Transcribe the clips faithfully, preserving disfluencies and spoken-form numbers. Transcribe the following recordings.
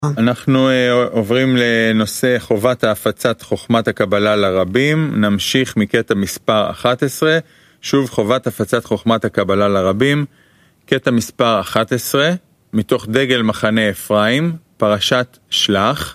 אנחנו עוברים לנושא חובת ההפצת חוכמת הקבלה לרבים. נמשיך מקטע מספר אחת עשרה. שוב חובת הפצת חוכמת הקבלה לרבים. קטע מספר אחת עשרה, מתוך דגל מחנה אפרים, פרשת שלח.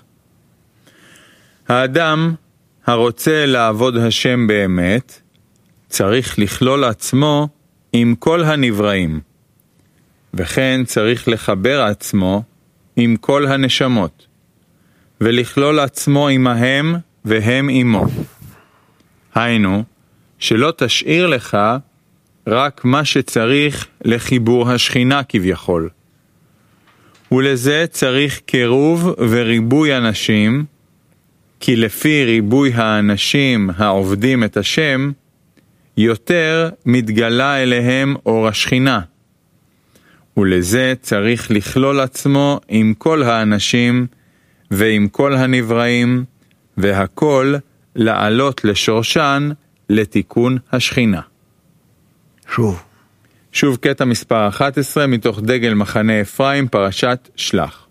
האדם הרוצה לעבוד השם באמת, צריך לכלול עצמו עם כל הנבראים, וכן צריך לחבר עצמו עם כל הנשמות, ולכלול עצמו עמהם והם עמו. היינו, שלא תשאיר לך רק מה שצריך לחיבור השכינה כביכול. ולזה צריך קירוב וריבוי אנשים, כי לפי ריבוי האנשים העובדים את השם, יותר מתגלה אליהם אור השכינה. ולזה צריך לכלול עצמו עם כל האנשים ועם כל הנבראים, והכל לעלות לשורשן לתיקון השכינה. שוב. שוב קטע מספר אחת עשרה מתוך דגל מחנה אפרים, פרשת שלח.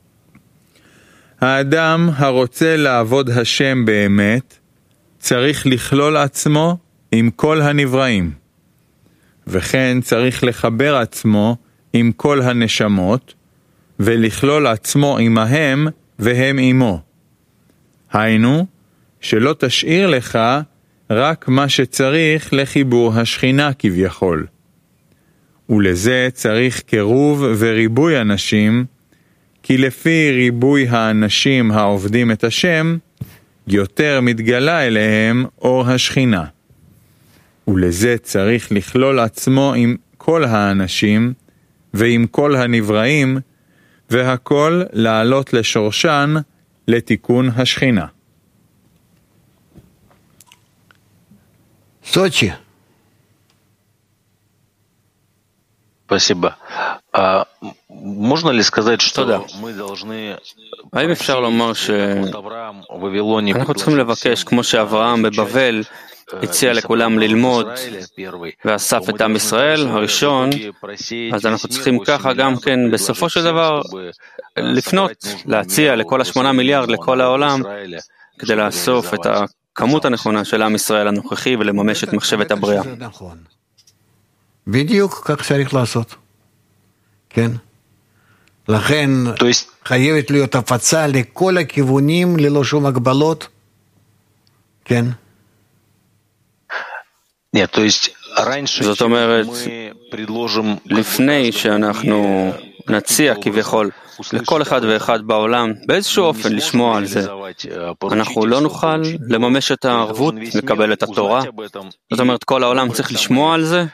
האדם הרוצה לעבוד השם באמת, צריך לכלול עצמו עם כל הנבראים, וכן צריך לחבר עצמו עם כל הנשמות, ולכלול עצמו עמהם והם עמו. היינו, שלא תשאיר לך רק מה שצריך לחיבור השכינה כביכול. ולזה צריך קירוב וריבוי אנשים, כי לפי ריבוי האנשים העובדים את השם, יותר מתגלה אליהם אור השכינה. ולזה צריך לכלול עצמו עם כל האנשים ועם כל הנבראים, והכל לעלות לשורשן לתיקון השכינה. Сочи. Спасибо. А можно ли сказать, что תודה. мы должны האם אפשר לומר שאנחנו צריכים לבקש, כמו שאברהם בבבל הציע לכולם ללמוד ואסף את עם ישראל הראשון, אז אנחנו צריכים ככה גם כן בסופו של דבר לפנות, להציע לכל השמונה מיליארד, לכל העולם, כדי לאסוף את הכמות הנכונה של עם ישראל הנוכחי ולממש את מחשבת הבריאה. בדיוק כך צריך לעשות. כן. לכן חייבת להיות הפצה לכל הכיוונים ללא שום הגבלות. כן. זאת אומרת, לפני שאנחנו נציע כביכול לכל אחד ואחד בעולם באיזשהו אופן לשמוע על זה, אנחנו לא נוכל לממש את הערבות, לקבל את התורה. זאת אומרת, כל העולם צריך לשמוע על זה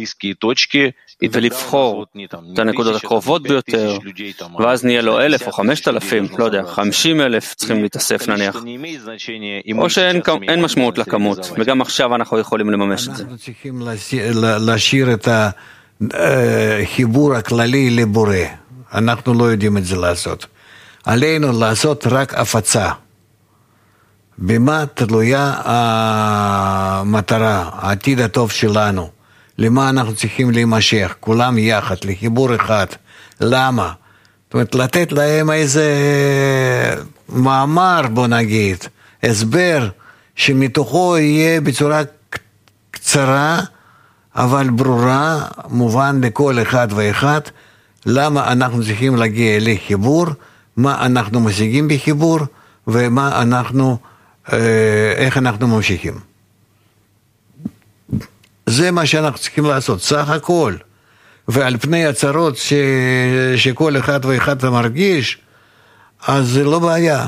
ולבחור את הנקודות הקרובות ביותר, ואז נהיה לו אלף או חמשת אלפים, לא יודע, חמישים אלף צריכים להתאסף נניח, או שאין משמעות לכמות, וגם עכשיו אנחנו יכולים לממש את זה. אנחנו צריכים להשאיר את החיבור הכללי לבורא. אנחנו לא יודעים את זה לעשות. עלינו לעשות רק הפצה. במה תלויה המטרה, העתיד הטוב שלנו? למה אנחנו צריכים להימשך? כולם יחד, לחיבור אחד. למה? זאת אומרת, לתת להם איזה מאמר, בוא נגיד, הסבר, שמתוכו יהיה בצורה קצרה, אבל ברורה, מובן לכל אחד ואחד, למה אנחנו צריכים להגיע לחיבור, מה אנחנו משיגים בחיבור, ומה אנחנו, איך אנחנו ממשיכים. זה מה שאנחנו צריכים לעשות, סך הכל. ועל פני הצרות ש... שכל אחד ואחד מרגיש, אז זה לא בעיה.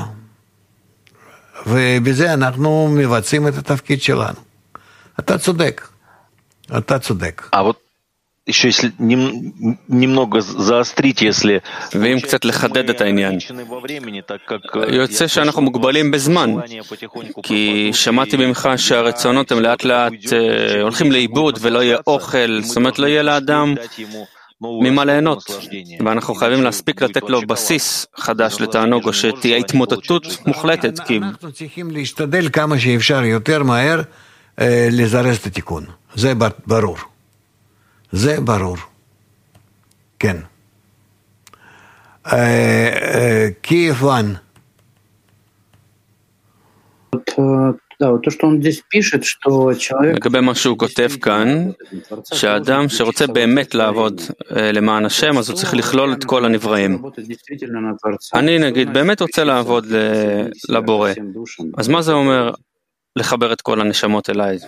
ובזה אנחנו מבצעים את התפקיד שלנו. אתה צודק. אתה צודק. еще если немного заострить, если ואם קצת לחדד את העניין, יוצא שאנחנו מוגבלים בזמן, כי שמעתי ממך שהרצונות הם לאט לאט הולכים לאיבוד ולא יהיה אוכל, זאת אומרת לא יהיה לאדם ממה ליהנות, ואנחנו חייבים להספיק לתת לו בסיס חדש לתענוג, או שתהיה התמוטטות מוחלטת. אנחנו צריכים להשתדל כמה שאפשר יותר מהר לזרז את התיקון, זה ברור. זה ברור. כן. Киев Ван. לגבי מה שהוא כותב כאן, שהאדם שרוצה באמת לעבוד למען השם, אז הוא צריך לכלול את כל הנבראים. אני נגיד באמת רוצה לעבוד לבורא, אז מה זה אומר לחבר את כל הנשמות אליי?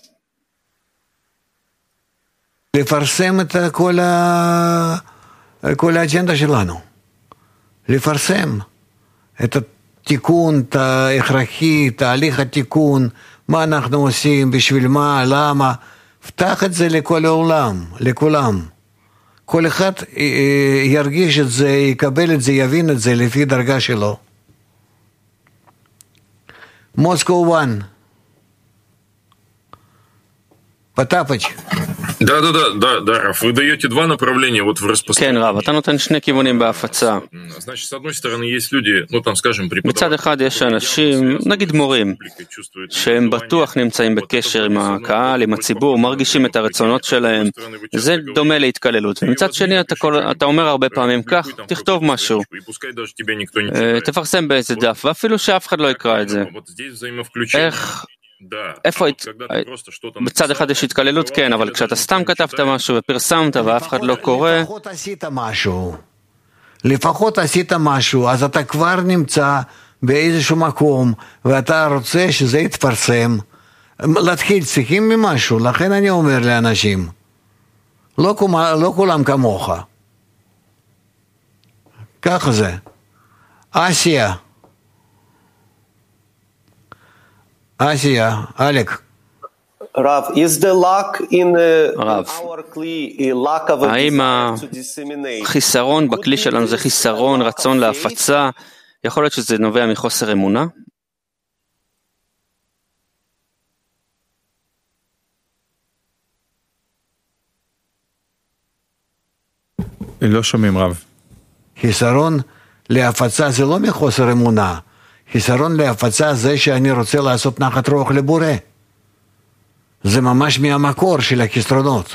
לפרסם את כל, ה... כל האג'נדה שלנו. לפרסם את התיקון ההכרחי, תהליך התיקון, מה אנחנו עושים, בשביל מה, למה. פתח את זה לכל העולם, לכולם. כל אחד ירגיש את זה, יקבל את זה, יבין את זה לפי דרגה שלו. מוסקו וואן. Потапыч. Да, да, да, да, да, Раф, вы даете два направления вот в распространении. כן, רב, אתה נותן שני כיוונים בהפצה. Значит, с одной stороны, есть люди, ну, там, скажем, מצד אחד יש אנשים, נגיד מורים, שהם בטוח נמצאים בקשר עם הקהל, עם הציבור, מרגישים את הרצונות שלהם, זה דומה להתקללות. ומצד שני, אתה, כל, אתה אומר הרבה פעמים כך, תכתוב משהו, תפרסם באיזה דף, ואפילו שאף אחד לא יקרא את זה. איך... איפה, בצד אחד יש התקללות, כן, אבל כשאתה סתם כתבת משהו ופרסמת ואף אחד לא קורא, לפחות עשית משהו, לפחות עשית משהו, אז אתה כבר נמצא באיזשהו מקום, ואתה רוצה שזה יתפרסם, להתחיל צריכים ממשהו, לכן אני אומר לאנשים, לא, לא כולם כמוך, ככה זה. אסיה, אסיה, אלק. רב, is the lack in רב, our kli a lack of a האם desire to disseminate? החיסרון בכלי שלנו זה חיסרון, רצון להפצה? יכול להיות שזה נובע מחוסר אמונה? לא שומעים רב. חיסרון להפצה זה לא מחוסר אמונה. חיסרון להפצה זה שאני רוצה לעשות נחת רוח לבורא. זה ממש מהמקור של החסרונות.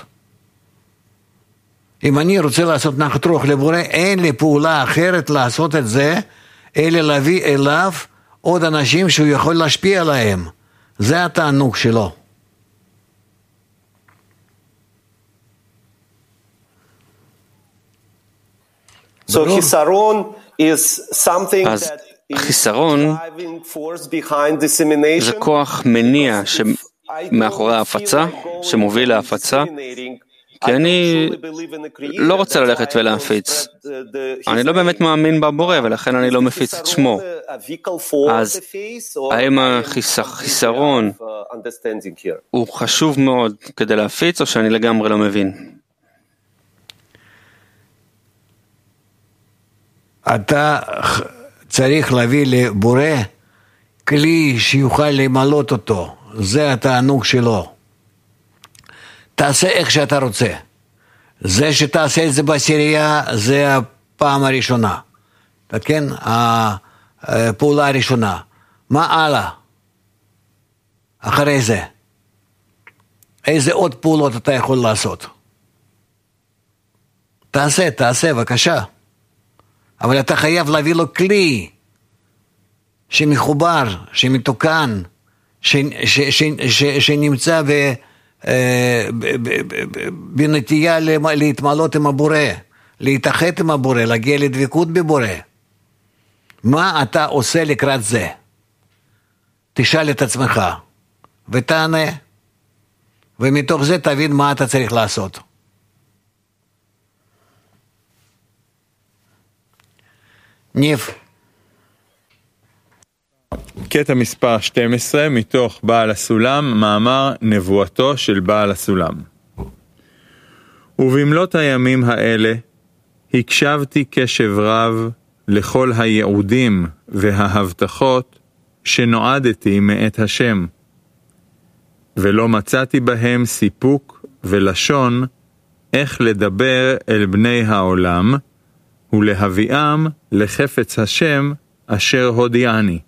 אם אני רוצה לעשות נחת רוח לבורא, אין לי פעולה אחרת לעשות את זה, אלא להביא אליו עוד אנשים שהוא יכול להשפיע עליהם. זה התענוג שלו. So חיסרון is something אז that חיסרון זה כוח מניע שמאחורי ההפצה, שמוביל להפצה, כי אני לא רוצה ללכת ולהפיץ. אני לא באמת מאמין בבורא, ולכן אני לא מפיץ את שמו. אז האם החיסרון הוא חשוב מאוד כדי להפיץ, או שאני לגמרי לא מבין? אתה צריך להביא לבורא כלי שיוכל למלות אותו. זה התענוג שלו. תעשה איך שאתה רוצה. זה שתעשה את זה בעשירייה, זה הפעם הראשונה. כן? הפעולה הראשונה. מה הלאה? אחרי זה. איזה עוד פעולות אתה יכול לעשות? תעשה, תעשה, בבקשה. אבל אתה חייב להביא לו כלי שמחובר, שמתוקן, ש, ש, ש, ש, שנמצא ב, ב, ב, ב, בנטייה להתמלות עם הבורא, להתאחד עם הבורא, להגיע לדבקות בבורא. מה אתה עושה לקראת זה? תשאל את עצמך ותענה, ומתוך זה תבין מה אתה צריך לעשות. ניב. קטע מספר שתים עשרה מתוך בעל הסולם, מאמר נבואתו של בעל הסולם. ובמלות הימים האלה הקשבתי קשב רב לכל הייעודים וההבטחות שנועדתי מאת השם, ולא מצאתי בהם סיפוק ולשון איך לדבר אל בני העולם, ולהביאם לחפץ השם אשר הודיעני.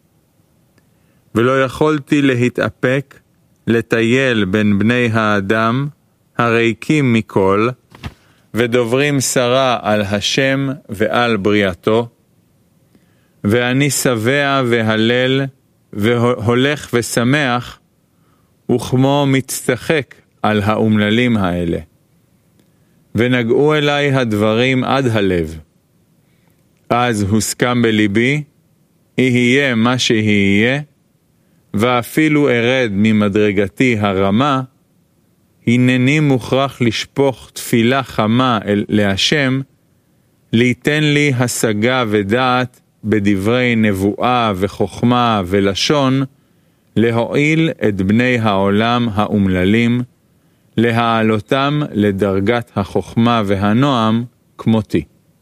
ולא יכולתי להתאפק לטייל בין בני האדם הריקים מכל, ודוברים שרה על השם ועל בריאתו, ואני שבע והלל והולך ושמח, וכמו מצטחק על האומללים האלה. ונגעו אליי הדברים עד הלב. אז הוסכם בליבי, יהיה מה שיהיה, ואפילו ארד ממדרגתי הרמה, הנני מוכרח לשפוך תפילה חמה אל להשם, ליתן לי השגה ודעת בדברי נבואה וחוכמה ולשון, להועיל את בני העולם האומללים, להעלותם לדרגת החוכמה והנועם כמותי.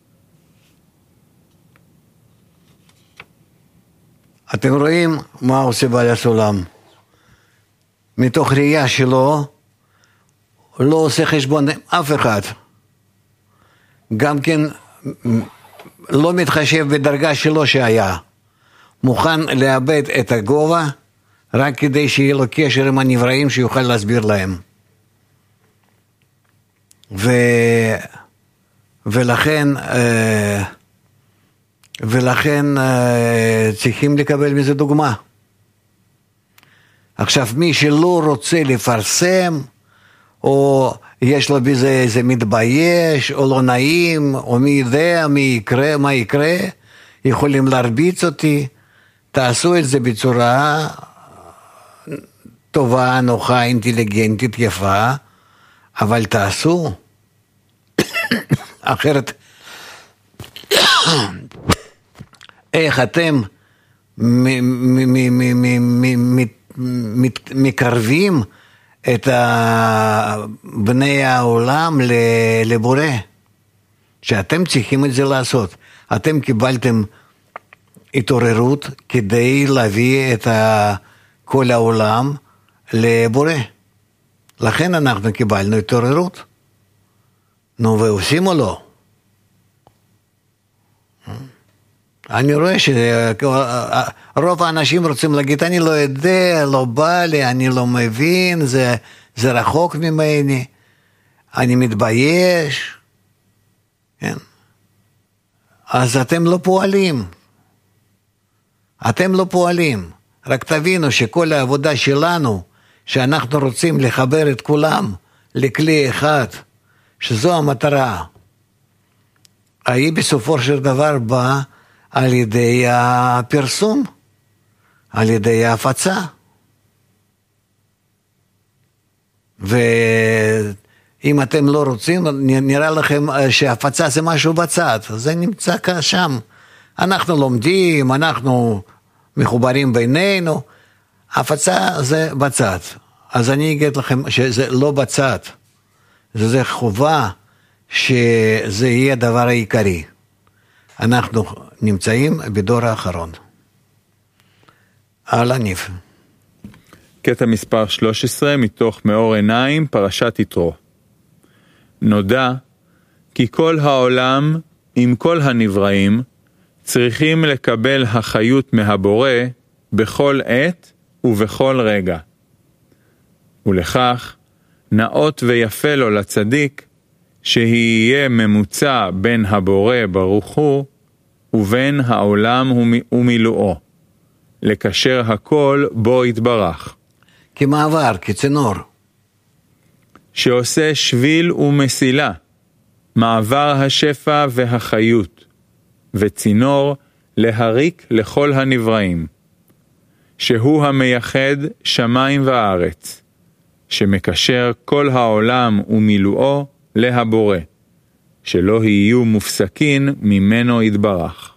אתם רואים מה עושה בעל הסולם. מתוך ראייה שלו, לא עושה חשבון אף אחד. גם כן לא מתחשב בדרגה שלו שהיה. מוכן לאבד את הגובה, רק כדי שיהיה לו קשר עם הנבראים שיוכל להסביר להם. ו... ולכן, ולכן צריכים לקבל מזה דוגמה. עכשיו, מי שלא רוצה לפרסם, או יש לו בזה איזה מתבייש, או לא נעים, או מי יודע מי יקרה, מה יקרה, יכולים להרביץ אותי, תעשו את זה בצורה טובה, נוחה, אינטליגנטית, יפה, אבל תעשו. אחרת, איך אתם מקרבים את בני העולם לבורא, שאתם צריכים את זה לעשות. אתם קיבלתם התעוררות כדי להביא את כל העולם לבורא. לכן אנחנו קיבלנו התעוררות. נו, ועושים או לא? אני רואה שרוב האנשים רוצים להגיד, אני לא יודע, לא בא לי, אני לא מבין, זה, זה רחוק ממני, אני מתבייש. כן? אז אתם לא פועלים. אתם לא פועלים. רק תבינו שכל העבודה שלנו, שאנחנו רוצים לחבר את כולם לכלי אחד, שזו המטרה, היא בסופו של דבר באה על ידי הפרסום, על ידי ההפצה. ואם אתם לא רוצים, נראה לכם שההפצה זה משהו בצד, זה נמצא שם. אנחנו לומדים, אנחנו מחוברים בינינו, ההפצה זה בצד. אז אני אגיד לכם שזה לא בצד, זה חובה שזה יהיה הדבר העיקרי. אנחנו נמצאים בדור האחרון. הלאה ניב. קטע מספר שלוש עשרה מתוך מאור עיניים, פרשת יתרו. נודע כי כל העולם עם כל הנבראים צריכים לקבל החיות מהבורא בכל עת ובכל רגע. ולכך נאות ויפה לו לצדיק שיהיה ממוצע בין הבורא ברוך הוא ובין העולם ומילואו, לקשר הכל בו יתברך. כמעבר, כצינור. שעושה שביל ומסילה, מעבר השפע והחיות, וצינור להריק לכל הנבראים, שהוא המייחד שמיים וארץ, שמקשר כל העולם ומילואו להבורא, שלא יהיו מופסקין ממנו יתברך.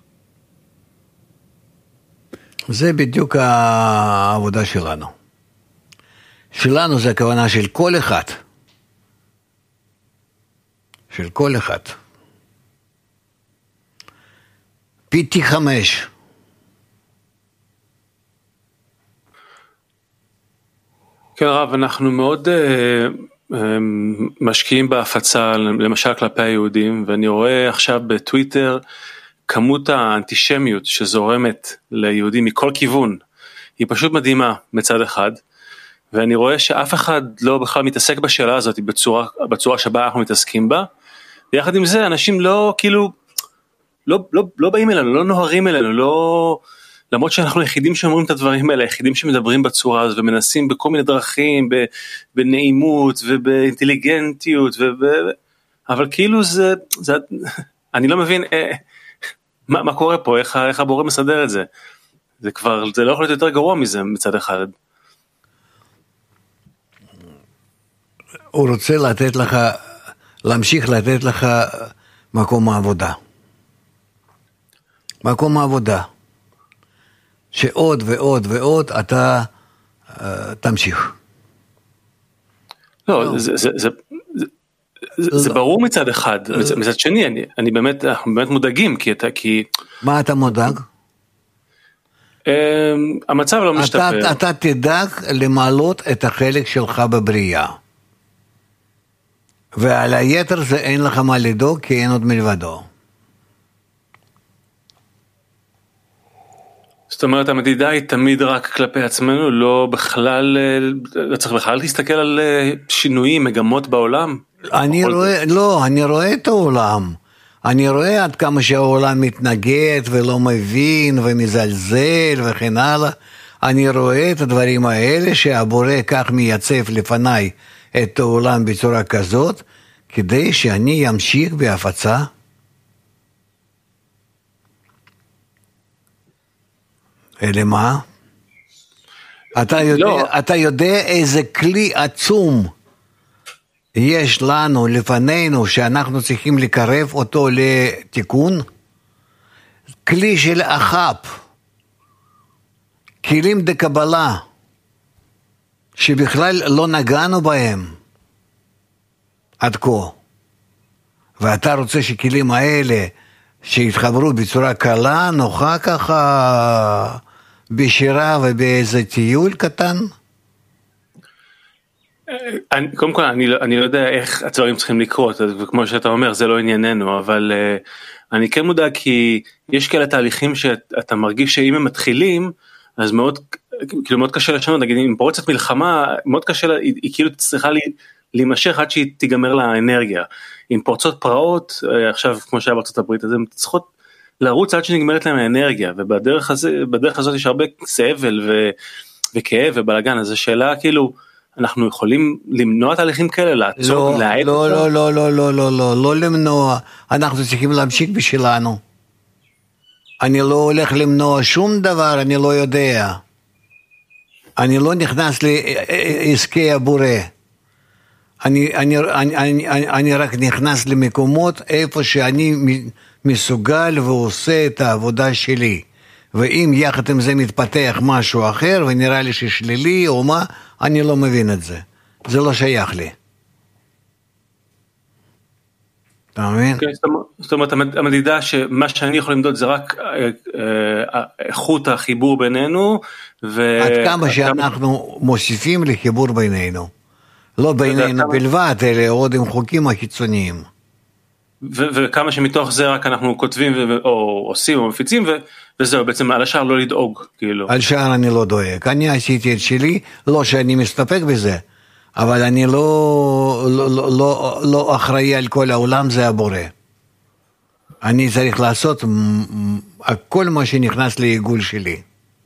זה בדיוק העבודה שלנו. שלנו זה הכוונה של כל אחד. של כל אחד. פי טי חמש. כן רב, אנחנו מאוד uh, uh, משקיעים בהפצה, למשל כלפי היהודים, ואני רואה עכשיו בטוויטר כמות האנטישמיות שזורמת ליהודים מכל כיוון, היא פשוט מדהימה מצד אחד, ואני רואה שאף אחד לא בכלל מתעסק בשאלה הזאת בצורה, בצורה שבה אנחנו מתעסקים בה, ויחד עם זה אנשים לא כאילו, לא, לא, לא באים אלינו, לא נוהרים אלינו, לא, למרות שאנחנו היחידים שאומרים את הדברים האלה, היחידים שמדברים בצורה הזאת, ומנסים בכל מיני דרכים, בנעימות ובאינטליגנטיות, וב... אבל כאילו זה, זה, אני לא מבין אה, מה, מה קורה פה, איך, איך הבורא מסדר את זה. זה כבר, זה לא יכול להיות יותר גרוע מזה מצד אחד. הוא רוצה לתת לך, להמשיך לתת לך מקום העבודה. מקום העבודה. שעוד ועוד ועוד אתה uh, תמשיך. לא, לא. זה, זה, זה, זה, לא. זה ברור מצד אחד. מצד, מצד שני, אני, אני באמת, אנחנו באמת מודאגים, כי אתה, כי... מה אתה מודאג? המצב לא משתפר. אתה, אתה תדאג למעלות את החלק שלך בבריאה. ועל היתר זה אין לך מה לדאוג, כי אין עוד מלבדו. זאת אומרת, המדידה היא תמיד רק כלפי עצמנו, לא בכלל, לא צריך בכלל להסתכל על שינויים, מגמות בעולם? אני רואה, לא, אני רואה את העולם. אני רואה עד כמה שהעולם מתנגד ולא מבין ומזלזל וכן הלאה. אני רואה את הדברים האלה שהבורא כך מייצב לפניי את העולם בצורה כזאת, כדי שאני אמשיך בהפצה. אלה מה? אתה יודע, לא. אתה יודע איזה כלי עצום יש לנו לפנינו שאנחנו צריכים לקרב אותו לתיקון? כלי של אחאפ, כלים דקבלה, שבכלל לא נגענו בהם עד כה. ואתה רוצה שכלים האלה שיתחברו בצורה קלה, נוחה ככה, בשירה ובאיזה טיול קטן? אני, קודם כל, אני, אני לא יודע איך הדברים צריכים לקרות, וכמו שאתה אומר, זה לא ענייננו, אבל uh, אני כן מודע כי יש כאלה תהליכים שאתה מרגיש שאם הם מתחילים, אז מאוד, כאילו מאוד קשה לשנות, נגיד, אם פורצת מלחמה, מאוד קשה, היא, היא כאילו צריכה לי, להימשך עד שהיא תיגמר לה האנרגיה. אם פורצות פרעות, עכשיו כמו שהיה בארצות הברית, אז הן צריכות לרוץ עד שנגמרת להם האנרגיה, ובדרך הזה, בדרך הזאת יש הרבה סבל ו, וכאב ובלגן, אז השאלה כאילו, אנחנו יכולים למנוע תהליכים כאלה, לעצור, לא, להעט לא, אותם? לא, לא, לא, לא, לא, לא, לא למנוע, אנחנו צריכים להמשיך בשלנו. אני לא הולך למנוע שום דבר, אני לא יודע. אני לא נכנס לעסקי הבורא. אני, אני, אני, אני, אני, אני רק נכנס למקומות איפה שאני מסוגל ועושה את העבודה שלי. ואם יחד עם זה מתפתח משהו אחר ונראה לי ששלילי או מה, אני לא מבין את זה. זה לא שייך לי. אתה מבין? כן, זאת אומרת, המדידה שמה שאני יכול למדוד זה רק איכות החיבור בינינו. עד כמה שאנחנו מוסיפים לחיבור בינינו. לא בינינו בלבד, אלא עוד עם חוקים החיצוניים. וכמה שמתוך זה רק אנחנו כותבים או עושים או מפיצים, וזהו, בעצם על השאר לא לדאוג, כאילו. על השאר אני לא דואג. אני עשיתי את שלי, לא שאני מסתפק בזה, אבל אני לא, לא, לא, לא אחראי על כל העולם, זה הבורא. אני צריך לעשות כל מה שנכנס לעיגול שלי.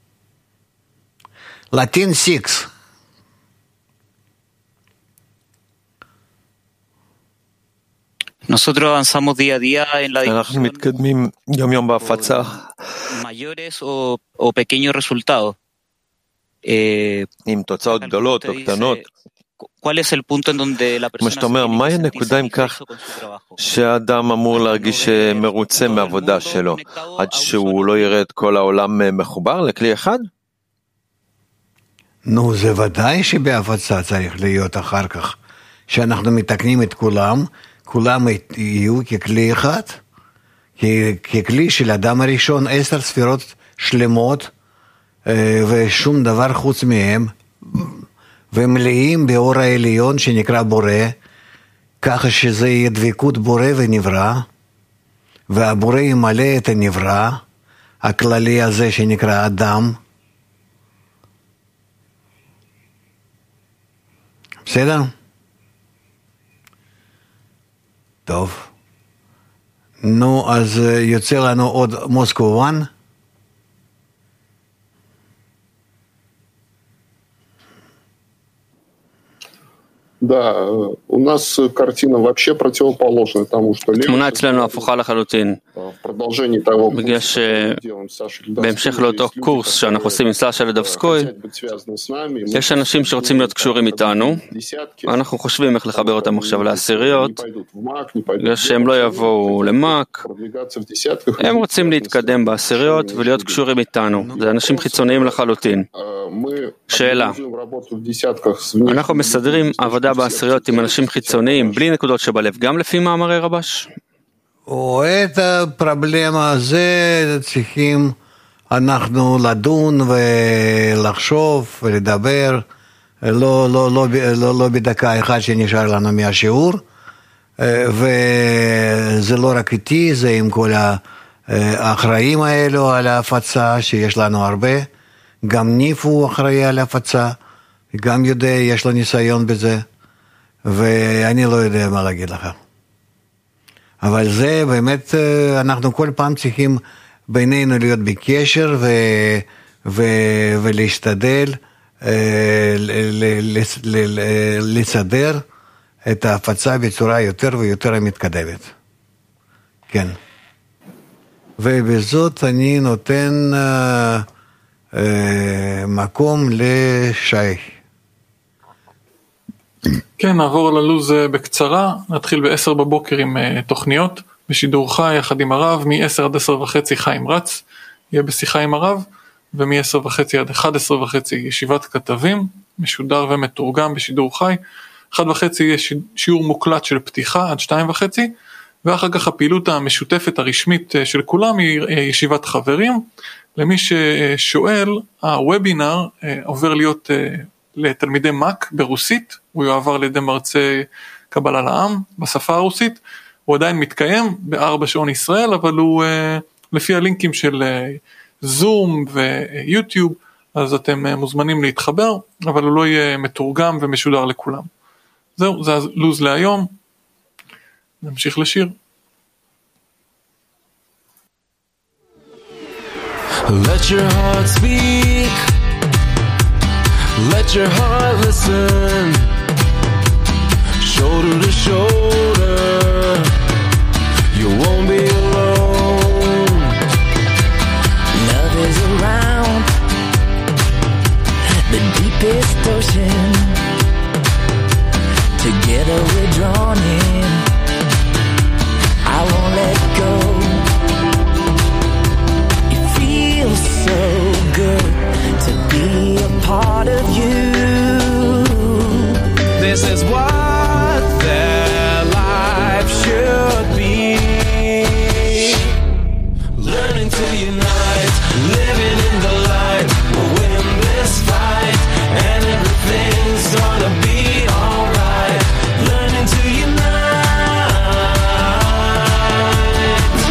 לטין סיקס. אנחנו מתקדמים יום יום בהפצה. עם תוצאות גדולות או קטנות. כמו שאתה אומר, מהי הנקודה אם כך שהאדם אמור להרגיש מרוצה מהעבודה שלו, עד שהוא לא יראה את כל העולם מחובר לכלי אחד? נו, זה ודאי שבהפצה צריך להיות אחר כך, שאנחנו מתקנים את כולם, כולם יהיו ככלי אחד, ככלי של אדם הראשון, עשר ספירות שלמות, ושום דבר חוץ מהם, ומלאים באור העליון שנקרא בורא, ככה שזה יהיה דבקות בורא ונברא, והבורא ימלא את הנברא, הכללי הזה שנקרא אדם. בסדר? טוב. נו, אז יוצא לנו עוד מוסקו אחת. Да, у нас картина вообще противоположная тому, что תמונה אצלנו הפוכה לחלוטין, בגלל שבהמשך לאותו קורס שאנחנו עושים עם סשה לדבסקוי, יש אנשים שרוצים להיות קשורים איתנו, ואנחנו חושבים איך לחבר אותם עכשיו לעשיריות, בגלל שהם לא יבואו למק, הם רוצים להתקדם בעשיריות ולהיות קשורים איתנו, זה אנשים חיצוניים לחלוטין. שאלה, אנחנו מסדרים עבודה בעשיריות עם אנשים חיצוניים בלי נקודות שבלב, גם לפי מאמרי רבש? או את הפרבלמה הזה צריכים אנחנו לדון ולחשוב ולדבר, לא, לא, לא, לא, לא בדקה אחת שנשאר לנו מהשיעור, וזה לא רק איתי, זה עם כל האחראים האלו על ההפצה שיש לנו הרבה, גם ניף הוא אחראי על ההפצה, גם יודע, יש לו ניסיון בזה, ואני לא יודע מה להגיד לך. אבל זה באמת, אנחנו כל פעם צריכים בינינו להיות בקשר ו, ו, ולהשתדל לסדר את ההפצה בצורה יותר ויותר מתקדמת. כן. ובזאת אני נותן uh, uh, מקום לשי. כן, נעבור ללוז בקצרה, נתחיל ב-עשר בבוקר עם תוכניות, בשידור חי יחד עם הרב, מ-עשר עד עשר וחצי חיים רץ, יהיה בשיחה עם הרב, ומ-עשר וחצי עד אחת עשרה וחצי ישיבת כתבים, משודר ומתורגם בשידור חי, אחת וחצי יש שיעור מוקלט של פתיחה עד שתיים וחצי, ואחר כך הפעילות המשותפת הרשמית של כולם היא ישיבת חברים, למי ששואל, הוובינר עובר להיות לתלמידי מק ברוסית, הוא יועבר לידי מרצה קבלה לעם בשפה הרוסית, הוא עדיין מתקיים בארבע שעון ישראל, אבל הוא לפי הלינקים של זום ויוטיוב, אז אתם מוזמנים להתחבר, אבל הוא לא יהיה מתורגם ומשודר לכולם. זהו, זה הלוז להיום, נמשיך לשיר. Let your heart speak, let your heart listen, shoulder to shoulder, you won't be alone. Love is around the deepest ocean, together we're drawn in, I won't let go. It feels so good to be a part of you. This is what their life should be. Learning to unite, living in the light, we'll win this fight, and everything's gonna be alright. Learning to unite.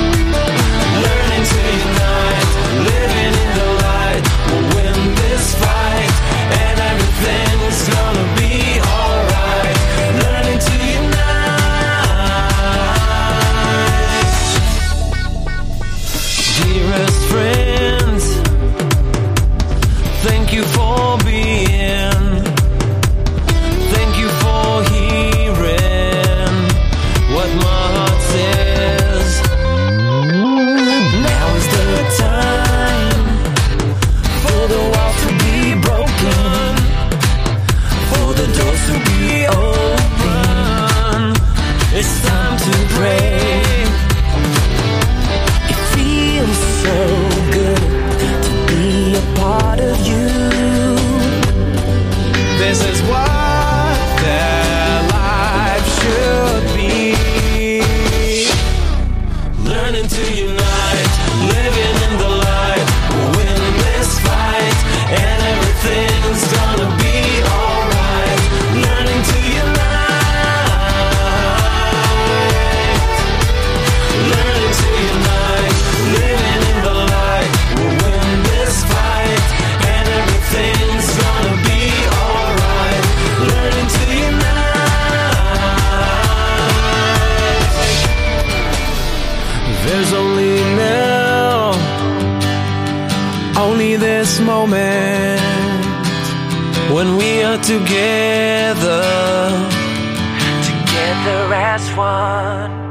only this moment when we are together, together as one.